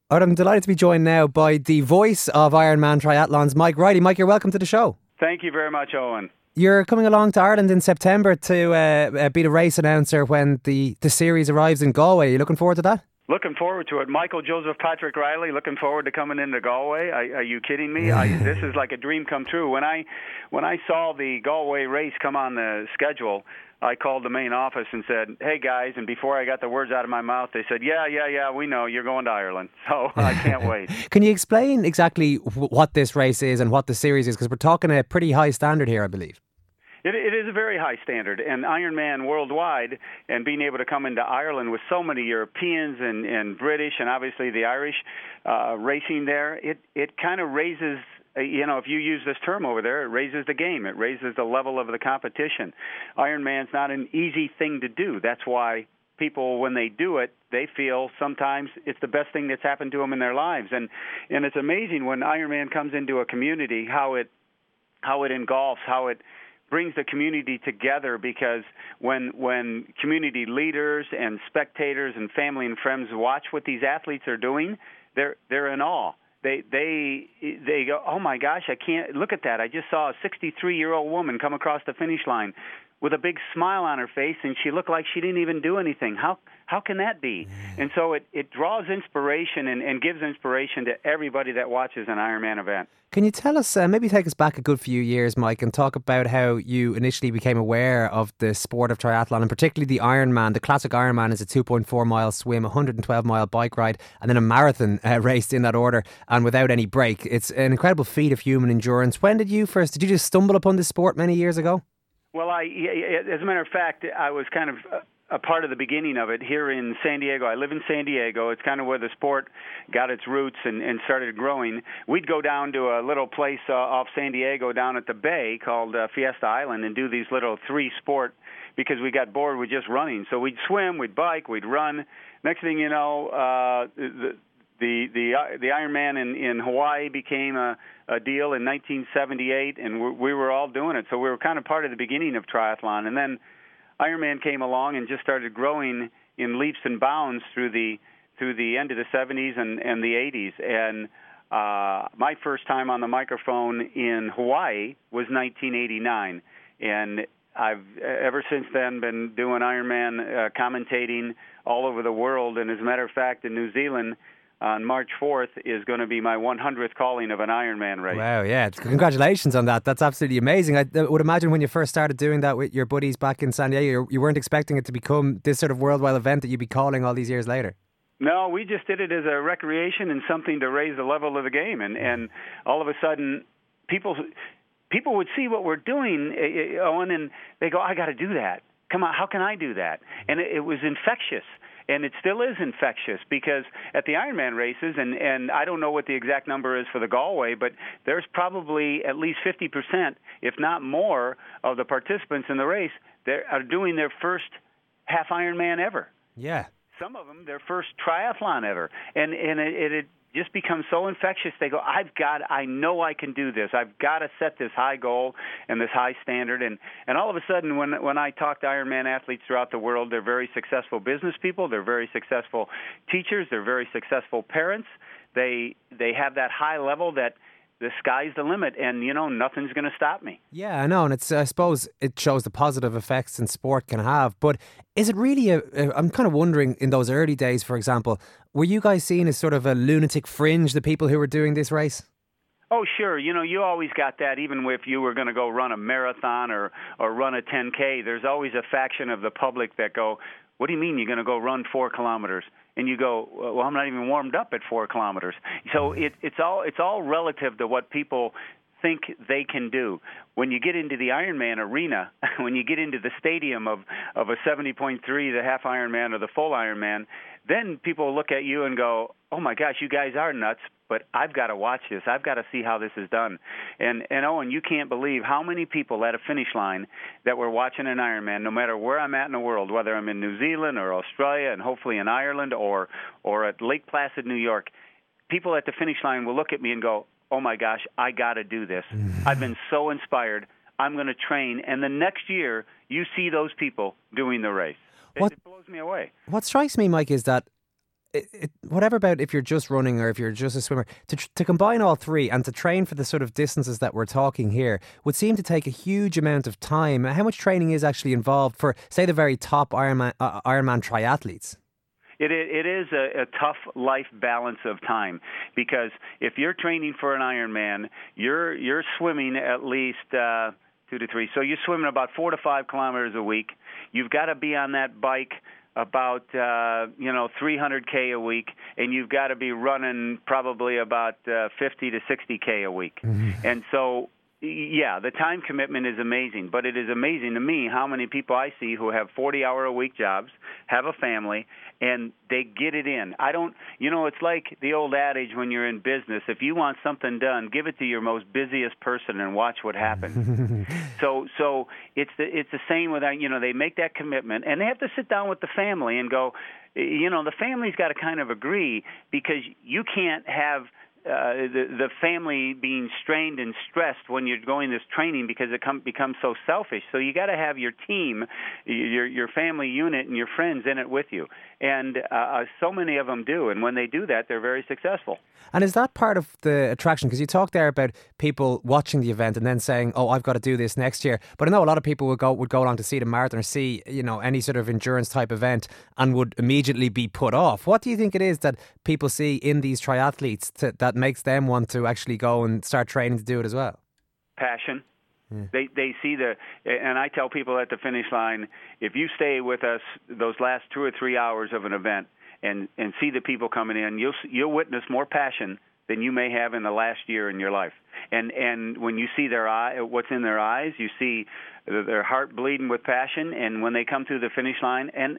All right, I'm delighted to be joined now by the voice of Ironman Triathlons, Mike Riley. Mike, you're welcome to the show. Thank you very much, Owen. You're coming along to Ireland in September to be the race announcer when the series arrives in Galway. Are you looking forward to that? Looking forward to it. Michael Joseph Patrick Riley, looking forward to coming into Galway. Are you kidding me? This is like a dream come true. When I saw the Galway race come on the schedule, I called the main office and said, "Hey guys," and before I got the words out of my mouth, they said, "Yeah, we know you're going to Ireland." So I can't wait. Can you explain exactly what this race is and what the series is? Because we're talking a pretty high standard here, I believe. It is a very high standard, and Ironman worldwide, and being able to come into Ireland with so many Europeans and British, and obviously the Irish racing there, it kind of raises, if you use this term over there, it raises the game. It raises the level of the competition. Ironman's not an easy thing to do. That's why people, when they do it, they feel sometimes it's the best thing that's happened to them in their lives. And it's amazing when Ironman comes into a community, how it engulfs, how it brings the community together, because when community leaders and spectators and family and friends watch what these athletes are doing, they're in awe. They go, "Oh my gosh, I can't look at that. I just saw a 63-year-old woman come across the finish line with a big smile on her face, and she looked like she didn't even do anything. How can that be?" And so it draws inspiration and gives inspiration to everybody that watches an Ironman event. Can you tell us, maybe take us back a good few years, Mike, and talk about how you initially became aware of the sport of triathlon, and particularly the Ironman. The classic Ironman is a 2.4-mile swim, a 112-mile bike ride, and then a marathon race in that order, and without any break. It's an incredible feat of human endurance. When did you just stumble upon this sport many years ago? Well, as a matter of fact, I was kind of a part of the beginning of it here in San Diego. I live in San Diego. It's kind of where the sport got its roots and started growing. We'd go down to a little place off San Diego down at the bay called Fiesta Island and do these little three-sport, because we got bored with just running. So we'd swim, we'd bike, we'd run. Next thing you know, the Ironman in Hawaii became a deal in 1978, and we were all doing it. So we were kind of part of the beginning of triathlon. And then Ironman came along and just started growing in leaps and bounds through the end of the 70s and the 80s. And my first time on the microphone in Hawaii was 1989, and I've ever since then been doing Ironman commentating all over the world. And as a matter of fact, in New Zealand, on March 4th is going to be my 100th calling of an Ironman race. Wow, yeah. Congratulations on that. That's absolutely amazing. I would imagine when you first started doing that with your buddies back in San Diego, you weren't expecting it to become this sort of worldwide event that you'd be calling all these years later. No, we just did it as a recreation and something to raise the level of the game. And all of a sudden, people would see what we're doing, Owen, and they go, "I got to do that. Come on, how can I do that?" And it was infectious. And it still is infectious, because at the Ironman races, and I don't know what the exact number is for the Galway, but there's probably at least 50%, if not more, of the participants in the race that are doing their first half Ironman ever. Yeah. Some of them, their first triathlon ever. And it just becomes so infectious. They go, I know I can do this. I've got to set this high goal and this high standard. And all of a sudden, when I talk to Ironman athletes throughout the world, they're very successful business people. They're very successful teachers. They're very successful parents. They have that high level that the sky's the limit, and, nothing's going to stop me. Yeah, I know, and I suppose it shows the positive effects in sport can have, but is it really I'm kind of wondering, in those early days, for example, were you guys seen as sort of a lunatic fringe, the people who were doing this race? Oh, sure. You always got that, even if you were going to go run a marathon or run a 10K, there's always a faction of the public that go, "What do you mean you're going to go run 4 kilometers?" And you go, "Well, I'm not even warmed up at 4 kilometers." So it's all relative to what people think they can do. When you get into the Ironman arena, when you get into the stadium of a 70.3, the half Ironman or the full Ironman, then people look at you and go, "Oh my gosh, you guys are nuts, but I've got to watch this. I've got to see how this is done." And Owen, you can't believe how many people at a finish line that were watching an Ironman, no matter where I'm at in the world, whether I'm in New Zealand or Australia and hopefully in Ireland or at Lake Placid, New York, people at the finish line will look at me and go, "Oh my gosh, I got to do this. I've been so inspired. I'm going to train." And the next year, you see those people doing the race. It blows me away. What strikes me, Mike, is that whatever about if you're just running or if you're just a swimmer, to combine all three and to train for the sort of distances that we're talking here would seem to take a huge amount of time. How much training is actually involved for, say, the very top Ironman triathletes? It is a tough life balance of time, because if you're training for an Ironman, you're swimming at least 2 to 3. So you're swimming about 4 to 5 kilometers a week. You've got to be on that bike about 300K a week, and you've got to be running probably about 50 to 60K a week. Mm-hmm. And so, yeah, the time commitment is amazing, but it is amazing to me how many people I see who have 40-hour-a-week jobs, have a family, and they get it in. It's like the old adage when you're in business, if you want something done, give it to your most busiest person and watch what happens. So it's the same with that. They make that commitment, and they have to sit down with the family and go, the family's got to kind of agree, because you can't have the family being strained and stressed when you're going this training, because it becomes so selfish. So you got to have your team, your family unit, and your friends in it with you. And so many of them do. And when they do that, they're very successful. And is that part of the attraction? Because you talked there about people watching the event and then saying, "Oh, I've got to do this next year." But I know a lot of people would go along to see the marathon or see any sort of endurance type event and would immediately be put off. What do you think it is that people see in these triathletes that makes them want to actually go and start training to do it as well? Passion. Yeah. They see and I tell people at the finish line, if you stay with us those last 2 or 3 hours of an event and see the people coming in, you'll witness more passion than you may have in the last year in your life. And when you see what's in their eyes, you see their heart bleeding with passion. And when they come through the finish line, and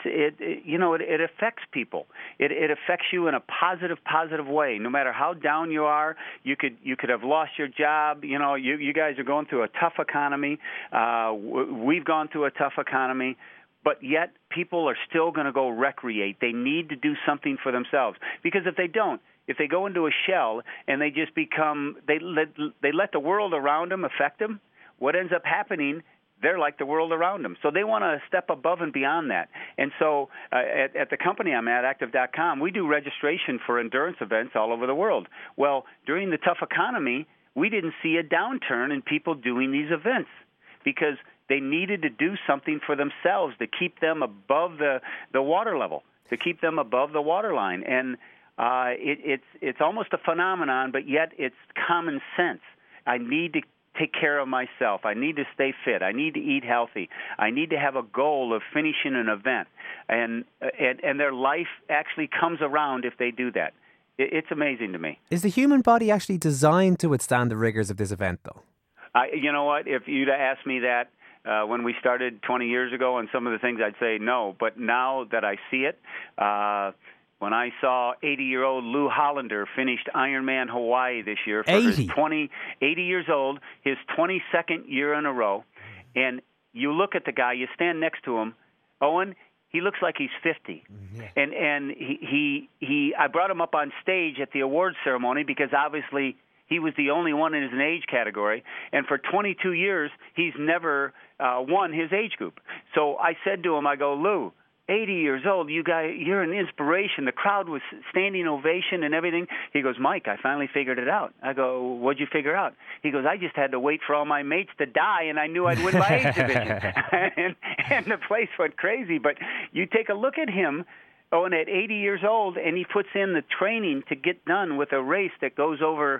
it affects people. It affects you in a positive way. No matter how down you are, you could have lost your job. You guys are going through a tough economy. We've gone through a tough economy. But yet people are still going to go recreate. They need to do something for themselves, because if they don't, if they go into a shell and they just they let the world around them affect them, what ends up happening, they're like the world around them. So they want to step above and beyond that. And so at the company I'm at, Active.com, we do registration for endurance events all over the world. Well, during the tough economy, we didn't see a downturn in people doing these events, because they needed to do something for themselves to keep them above the water level, to keep them above the water line. And it's almost a phenomenon, but yet it's common sense. I need to take care of myself. I need to stay fit. I need to eat healthy. I need to have a goal of finishing an event. And their life actually comes around if they do that. It's amazing to me. Is the human body actually designed to withstand the rigors of this event, though? You know what? If you'd asked me that when we started 20 years ago on some of the things, I'd say no. But now that I see it, when I saw 80-year-old Lou Hollander finished Ironman Hawaii this year for 80 years old, his 22nd year in a row, and you look at the guy, you stand next to him, Owen, he looks like he's 50. Yeah. And I brought him up on stage at the awards ceremony, because obviously he was the only one in his age category, and for 22 years, he's never won his age group. So I said to him, I go, Lou, 80 years old, you're an inspiration. The crowd was standing ovation and everything. He goes, Mike, I finally figured it out. I go, what'd you figure out? He goes, I just had to wait for all my mates to die, and I knew I'd win my age division. and the place went crazy. But you take a look at him, and at 80 years old, and he puts in the training to get done with a race that goes over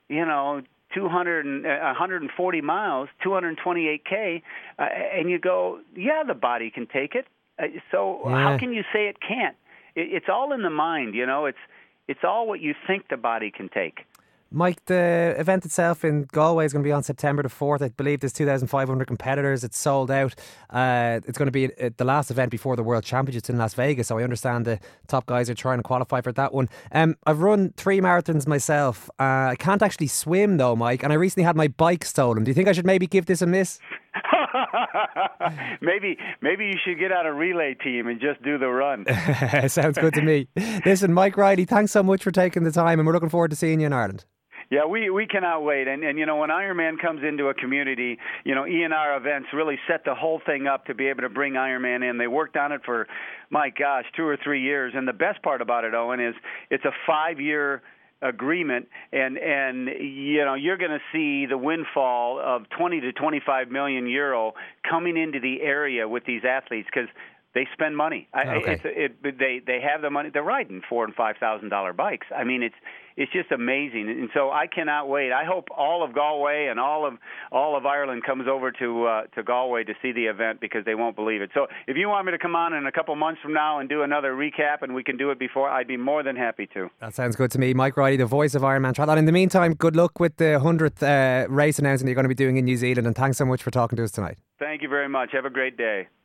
140 miles, 228K, and you go, yeah, the body can take it. How can you say it can't? It's all in the mind, It's all what you think the body can take. Mike, the event itself in Galway is going to be on September the 4th. I believe there's 2,500 competitors. It's sold out. It's going to be the last event before the World Championships in Las Vegas, so I understand the top guys are trying to qualify for that one. I've run 3 marathons myself. I can't actually swim though, Mike, and I recently had my bike stolen. Do you think I should maybe give this a miss? Maybe you should get on a relay team and just do the run. Sounds good to me. Listen, Mike Riley, thanks so much for taking the time, and we're looking forward to seeing you in Ireland. Yeah, we cannot wait. And when Ironman comes into a community, ENR events really set the whole thing up to be able to bring Ironman in. They worked on it for, my gosh, 2 or 3 years. And the best part about it, Owen, is it's a 5-year agreement, and you're going to see the windfall of 20 to 25 million euro coming into the area with these athletes because they spend money. Okay. They have the money. They're riding $4,000 and $5,000 bikes. I mean, it's just amazing. And so I cannot wait. I hope all of Galway and all of Ireland comes over to Galway to see the event because they won't believe it. So if you want me to come on in a couple months from now and do another recap, and we can do it before, I'd be more than happy to. That sounds good to me. Mike Riley, the voice of Ironman Triathlon. In the meantime, good luck with the 100th race announcement you're going to be doing in New Zealand, and thanks so much for talking to us tonight. Thank you very much. Have a great day.